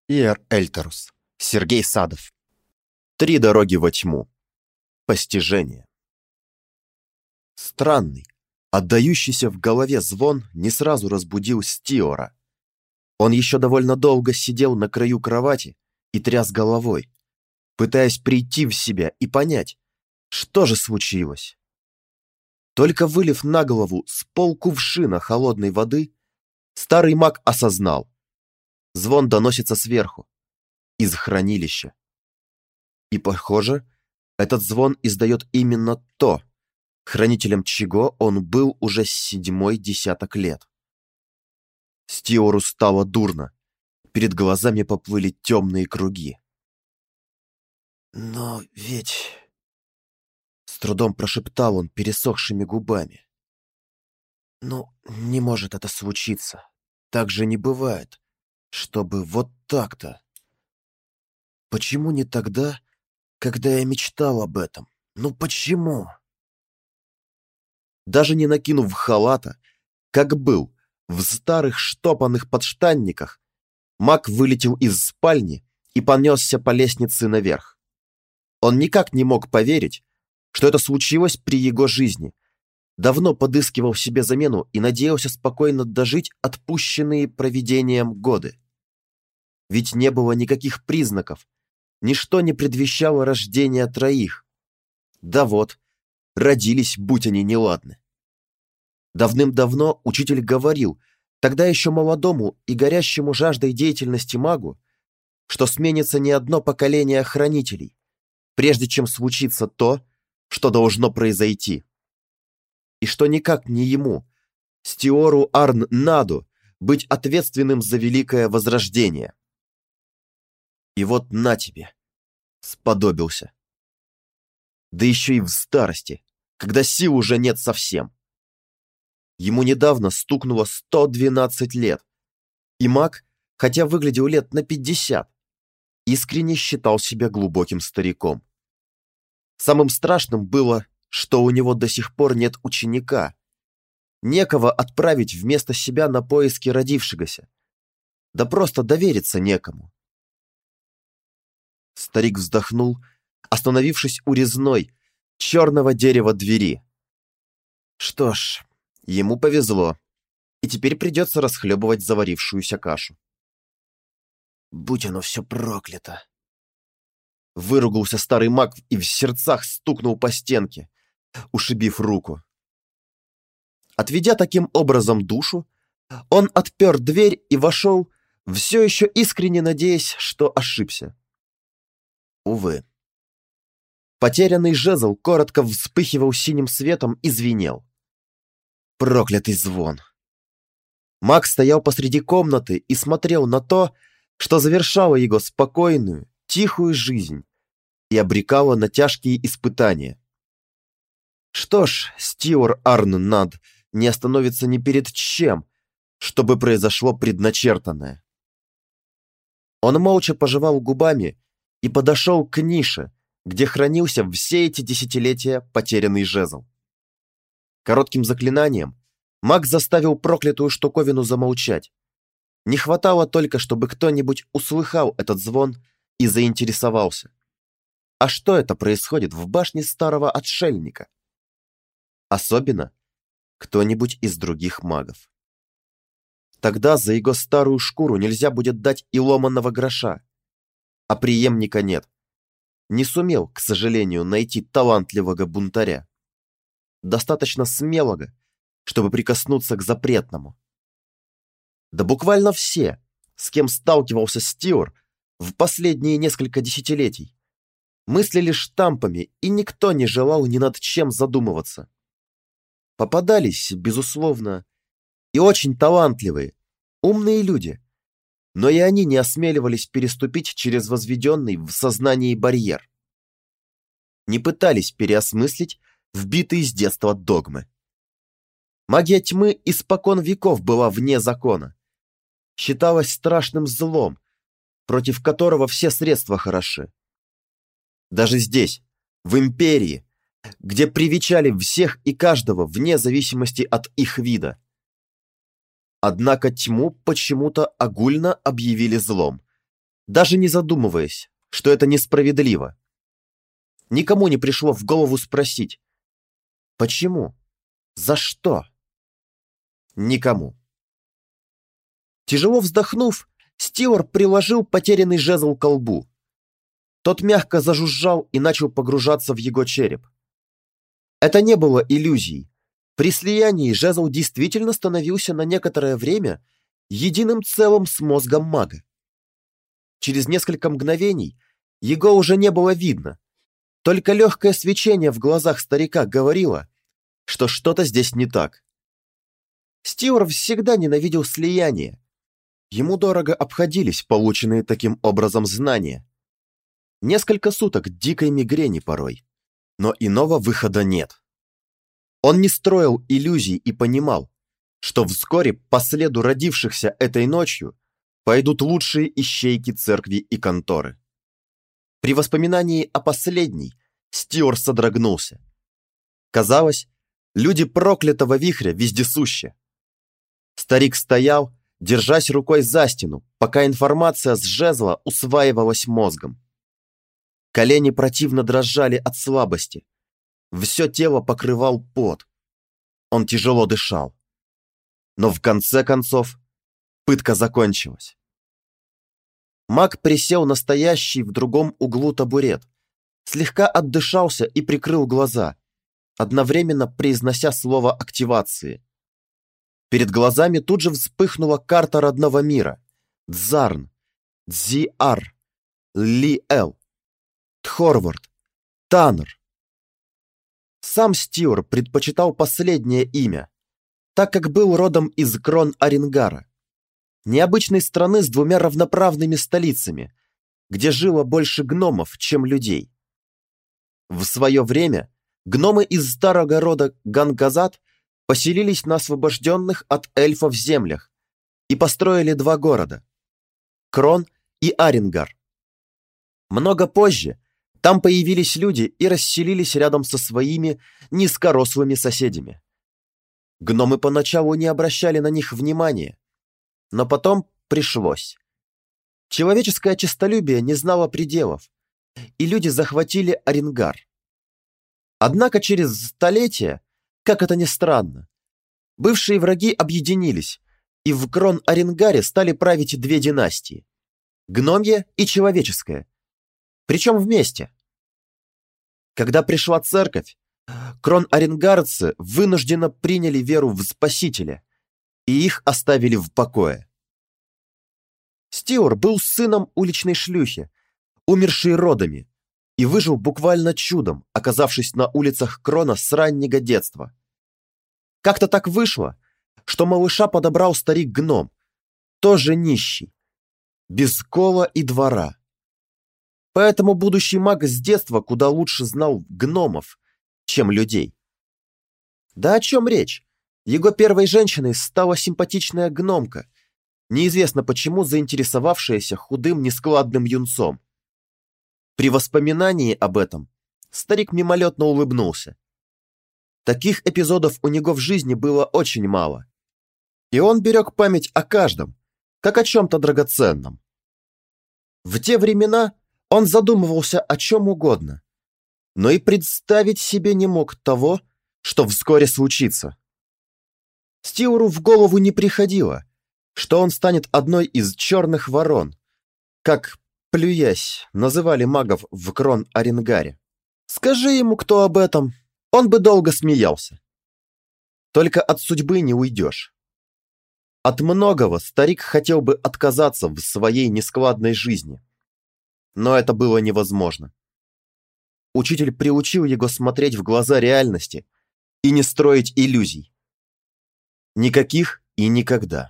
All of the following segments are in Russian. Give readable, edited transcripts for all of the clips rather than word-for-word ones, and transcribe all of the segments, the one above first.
Иер Эльтерус. Сергей Садов. Три дороги во тьму. Постижение. Странный, отдающийся в голове звон не сразу разбудил Стиора. Он еще довольно долго сидел на краю кровати и тряс головой, пытаясь прийти в себя и понять, что же случилось. Только вылив на голову с полкувшина холодной воды, старый маг осознал: звон доносится сверху, из хранилища. И, похоже, этот звон издает именно то, хранителем чего он был уже с 7-й десяток лет. Стиору стало дурно, перед глазами поплыли темные круги. «Но ведь...» — с трудом прошептал он пересохшими губами. «Ну, не может это случиться. Так же не бывает, чтобы вот так-то. Почему не тогда, когда я мечтал об этом? Ну почему?» Даже не накинув халата, как был, в старых штопанных подштанниках, маг вылетел из спальни и понесся по лестнице наверх. Он никак не мог поверить, что это случилось при его жизни. Давно подыскивал себе замену и надеялся спокойно дожить отпущенные провидением годы. Ведь не было никаких признаков, ничто не предвещало рождения троих. Да вот, родились, будь они неладны. Давным-давно учитель говорил, тогда еще молодому и горящему жаждой деятельности магу, что сменится не одно поколение хранителей, прежде чем случится то, что должно произойти. И что никак не ему, Стиору Арн-Наду, быть ответственным за великое возрождение. И вот на тебе, сподобился. Да еще и в старости, когда сил уже нет совсем. Ему недавно стукнуло 112 лет, и маг, хотя выглядел лет на 50, искренне считал себя глубоким стариком. Самым страшным было, что у него до сих пор нет ученика, некого отправить вместо себя на поиски родившегося, да просто довериться некому. Старик вздохнул, остановившись у резной, черного дерева двери. Что ж, ему повезло, и теперь придется расхлебывать заварившуюся кашу. «Будь оно все проклято!» Выругался старый маг и в сердцах стукнул по стенке, ушибив руку. Отведя таким образом душу, он отпер дверь и вошел, все еще искренне надеясь, что ошибся. Увы. Потерянный жезл коротко вспыхивал синим светом и звенел. Проклятый звон. Маг стоял посреди комнаты и смотрел на то, что завершало его спокойную, тихую жизнь и обрекало на тяжкие испытания. Что ж, Стиор Арн-Над не остановится ни перед чем, чтобы произошло предначертанное. Он молча пожевал губами и подошел к нише, где хранился все эти десятилетия потерянный жезл. Коротким заклинанием маг заставил проклятую штуковину замолчать. Не хватало только, чтобы кто-нибудь услыхал этот звон и заинтересовался. А что это происходит в башне старого отшельника? Особенно кто-нибудь из других магов. Тогда за его старую шкуру нельзя будет дать и ломаного гроша, а преемника нет. Не сумел, к сожалению, найти талантливого бунтаря. Достаточно смелого, чтобы прикоснуться к запретному. Да буквально все, с кем сталкивался Стиор в последние несколько десятилетий, мыслили штампами, и никто не желал ни над чем задумываться. Попадались, безусловно, и очень талантливые, умные люди, но и они не осмеливались переступить через возведенный в сознании барьер. Не пытались переосмыслить вбитые с детства догмы. Магия тьмы испокон веков была вне закона. Считалась страшным злом, против которого все средства хороши. Даже здесь, в Империи, где привечали всех и каждого вне зависимости от их вида. Однако тьму почему-то огульно объявили злом, даже не задумываясь, что это несправедливо. Никому не пришло в голову спросить, почему, за что? Никому. Тяжело вздохнув, Стюарт приложил потерянный жезл к колбу. Тот мягко зажужжал и начал погружаться в его череп. Это не было иллюзией. При слиянии жезл действительно становился на некоторое время единым целым с мозгом мага. Через несколько мгновений его уже не было видно. Только легкое свечение в глазах старика говорило, что что-то здесь не так. Стюарт всегда ненавидел слияние. Ему дорого обходились полученные таким образом знания. Несколько суток дикой мигрени порой, но иного выхода нет. Он не строил иллюзий и понимал, что вскоре по следу родившихся этой ночью пойдут лучшие ищейки церкви и конторы. При воспоминании о последней Стюарт содрогнулся. Казалось, люди проклятого вихря вездесущи. Старик стоял, держась рукой за стену, пока информация с жезла усваивалась мозгом. Колени противно дрожали от слабости. Все тело покрывал пот. Он тяжело дышал. Но в конце концов пытка закончилась. Маг присел на стоящий в другом углу табурет, слегка отдышался и прикрыл глаза, одновременно произнося слово активации. Перед глазами тут же вспыхнула карта родного мира. Дзарн, Дзиар, Лиэл, Тхорвард, Таннер. Сам Стюарт предпочитал последнее имя, так как был родом из Крон-Арингара, необычной страны с двумя равноправными столицами, где жило больше гномов, чем людей. В свое время гномы из старого рода Гангазат поселились на освобожденных от эльфов землях и построили два города – Крон и Арингар. Много позже там появились люди и расселились рядом со своими низкорослыми соседями. Гномы поначалу не обращали на них внимания, но потом пришлось. Человеческое честолюбие не знало пределов, и люди захватили Арингар. Однако через столетия, как это ни странно, бывшие враги объединились, и в Крон-Арингаре стали править две династии – гномья и человеческая, причем вместе. Когда пришла церковь, крон-арингарцы вынужденно приняли веру в Спасителя, и их оставили в покое. Стюарт был сыном уличной шлюхи, умершей родами, и выжил буквально чудом, оказавшись на улицах Крона с раннего детства. Как-то так вышло, что малыша подобрал старик-гном, тоже нищий, без кола и двора. Поэтому будущий маг с детства куда лучше знал гномов, чем людей. Да о чем речь? Его первой женщиной стала симпатичная гномка, неизвестно почему заинтересовавшаяся худым нескладным юнцом. При воспоминании об этом старик мимолетно улыбнулся. Таких эпизодов у него в жизни было очень мало, и он берег память о каждом, как о чем-то драгоценном. В те времена он задумывался о чем угодно, но и представить себе не мог того, что вскоре случится. Стюарту в голову не приходило, что он станет одной из черных ворон, как, плюясь, называли магов в Крон-Арингаре. Скажи ему кто об этом, он бы долго смеялся. Только от судьбы не уйдешь. От многого старик хотел бы отказаться в своей нескладной жизни, но это было невозможно. Учитель приучил его смотреть в глаза реальности и не строить иллюзий. Никаких и никогда.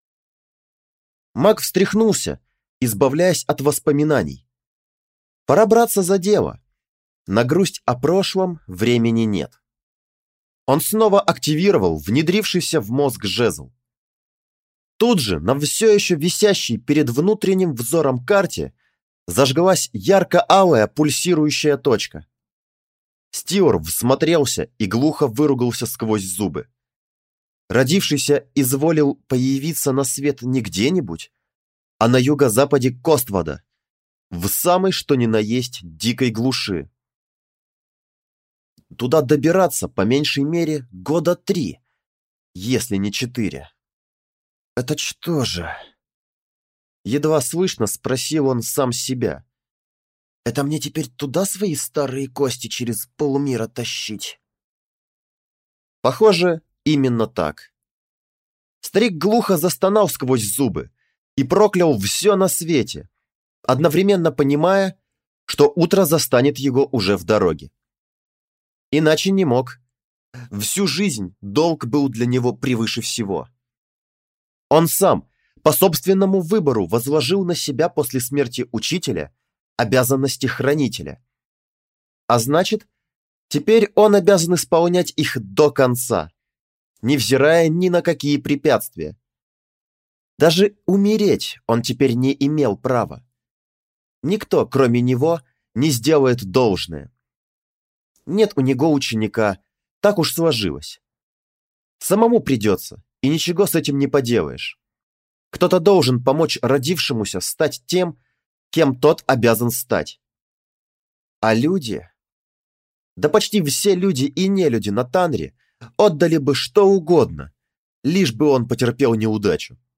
Маг встряхнулся, избавляясь от воспоминаний. Пора браться за дело. На грусть о прошлом времени нет. Он снова активировал внедрившийся в мозг жезл. Тут же на все еще висящей перед внутренним взором карте зажглась ярко-алая пульсирующая точка. Стюарт всмотрелся и глухо выругался сквозь зубы. Родившийся изволил появиться на свет не где-нибудь, а на юго-западе Коствода, в самой что ни на есть дикой глуши. Туда добираться по меньшей мере года 3, если не 4. Это что же? Едва слышно спросил он сам себя. Это мне теперь туда свои старые кости через полмира тащить? Похоже, именно так. Старик глухо застонал сквозь зубы и проклял все на свете, одновременно понимая, что утро застанет его уже в дороге. Иначе не мог. Всю жизнь долг был для него превыше всего. Он сам, по собственному выбору, возложил на себя после смерти учителя обязанности хранителя. А значит, теперь он обязан исполнять их до конца, невзирая ни на какие препятствия. Даже умереть он теперь не имел права. Никто, кроме него, не сделает должное. Нет у него ученика, так уж сложилось. Самому придется, и ничего с этим не поделаешь. Кто-то должен помочь родившемуся стать тем, кем тот обязан стать. А люди... Да почти все люди и нелюди на Танре отдали бы что угодно, лишь бы он потерпел неудачу.